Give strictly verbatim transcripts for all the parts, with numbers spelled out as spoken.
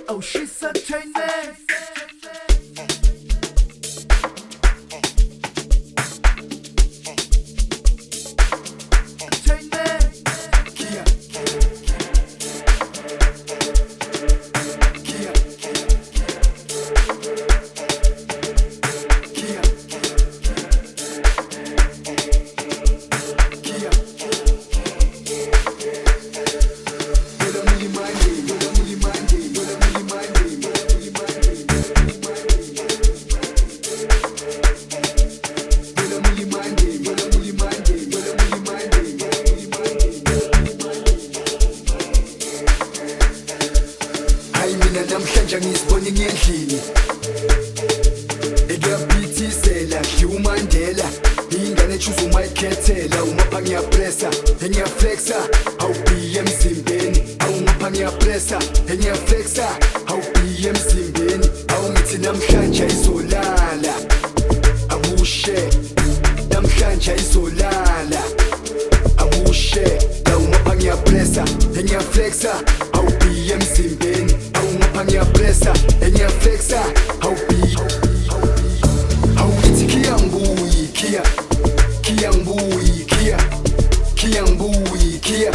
Oh, she's a Chinese. Namhlanje ngizibona ngendlini ekuyabhithisela ngiwuMandela ingane chuza umayikhethela umapha ngiyapressa engiyaflexa awubiye emzimbeni awungapha ngiyapressa engiyaflexa awubiye emzimbeni awungithi namhlanje izolala abushe namhlanje izolala abushe awungapha ngiyapressa engiyaflexa awubiye emzimbeni ngiyapressa engiyaflexa awubi awuthi kia nguyi kia kia nguyi kia kia nguyi kia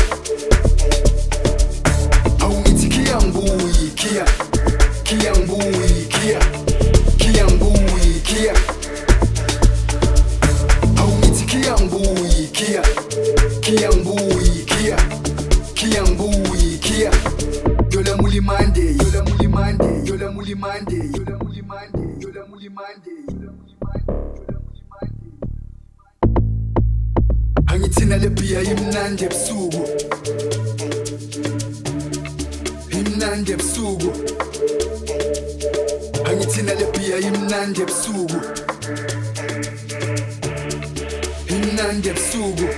awuthi kia nguyi kia kia nguyi kia kia nguyi kia awuthi kia nguyi kia kia nguyi kia kia nguyi kia yola mulimande yola mulimande yola mulimande yola mulimande yola mulimande yola mulimande angithina lebhiya imnandi ebusuku imnandi ebusuku angithina lebhiya imnandi ebusuku imnandi ebusuku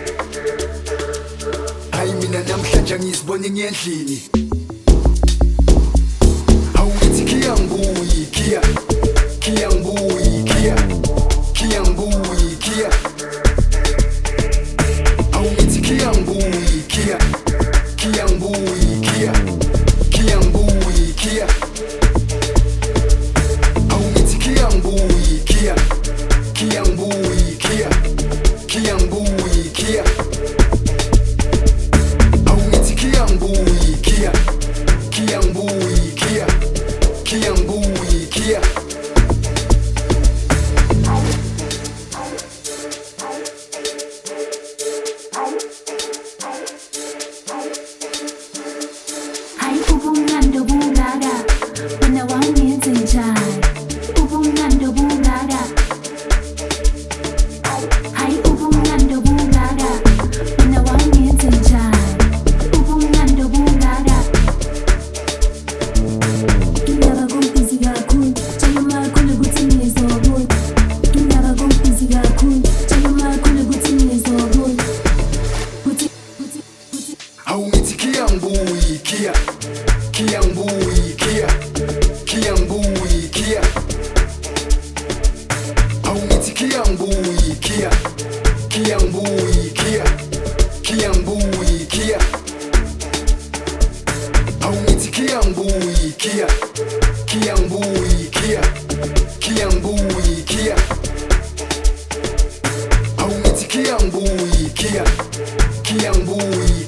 hayi mina namhlanje ngizibona ngendlini kia nguyi kia kia nguyi kia kia nguyi kia awuthi kia nguyi kia kia nguyi kia kia nguyi kia awuthi kia nguyi kia kia nguyi kia kia nguyi kia awuthi kia nguyi kia kia nguyi kia kia nguyi kia Hãy bung ngăn đầu bung gà đà bên nào áo miếng dừng dài bung ngăn đầu bung gà đà hãy bung ngăn đầu bung gà đà bên nào áo miếng dừng dài bung ngăn đầu bung gà đà Tunaba gompizi gakun Chama kule gutini zobun Tunaba gompizi gakun Chama kule gutini zobun Guti guti guti awuthi kia nguyi kia kia nguyi kia kia nguyi kia awuthi kia nguyi kia kia nguyi kia kia nguyi kia awuthi kia nguyi kia kia nguyi kia kia nguyi kia awuthi kia nguyi kia kia nguyi